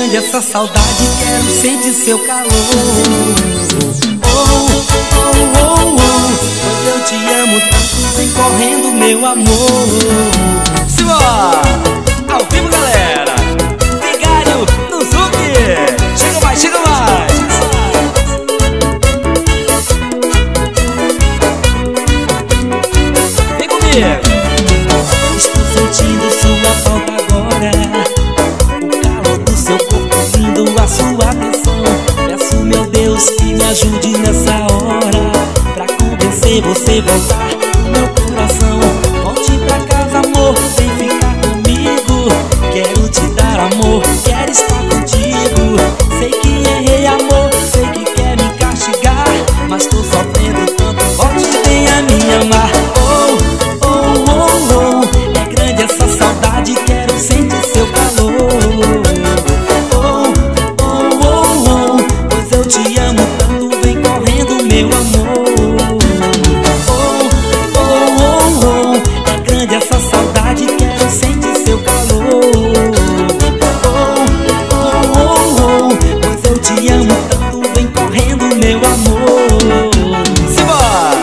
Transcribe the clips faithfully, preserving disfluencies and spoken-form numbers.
grande essa saudade, quero sentir seu calor. Oh, oh, oh, oh, pois eu te amo tanto, vem correndo meu amor. Simbora! Ao vivo, galera! Vigário no Zouk! Chega mais, chega mais! Vem comigo! Estou sentindo sua falta agora, o calor do seu corpo vindo, a sua atenção. Peço, meu Deus, que me ajude nessa hora, pra convencer você voltar no meu coração. Volte pra casa, amor, vem ficar comigo. Quero te dar amor, quero estar contigo. Sei que errei, amor, sei que quer me castigar, mas tô sofrendo tanto, volte e venha me amar. Oh, oh, oh, oh, é grande essa saudade, quero sentir seu calor. Oh, oh, oh, oh, pois eu te amo tanto, vem correndo meu amor. Oh, oh, oh, oh, é grande essa saudade, quero sentir seu calor. Oh, oh, oh, oh, pois eu te amo tanto, vem correndo meu amor. Simbora!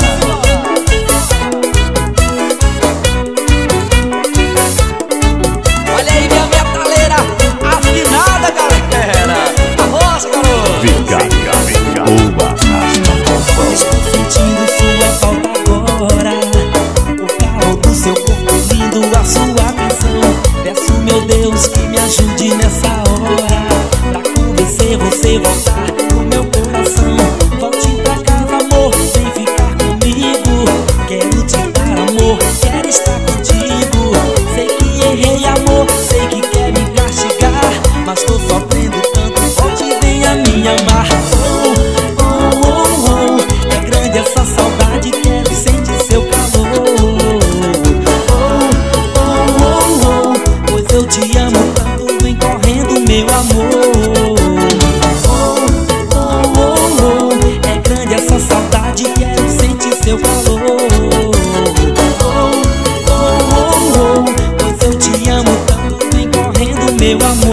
Olha aí minha metaleira afinada, galera! Arrocha, garoto! Fica, fica, uma Estou sentindo sua falta agora, o calor do seu corpo vindo, a sua atenção. Peço, meu Deus, que me ajude nessa hora, pra convencer você voltar no meu coração. Volte pra casa, amor, vem ficar comigo. Quero te dar amor, quero estar contigo. Sei que errei, amor, sei que quer me castigar, mas tô sofrendo tanto, volte e venha me amar. Oh, oh, oh, oh, é grande essa saudade, quero sentir seu calor. Oh, oh, oh, oh, pois eu te amo tanto, vem correndo meu amor. Oh, oh, oh, oh, é grande essa saudade, quero sentir seu calor. Oh, oh, oh, oh, pois eu te amo tanto, vem correndo meu amor.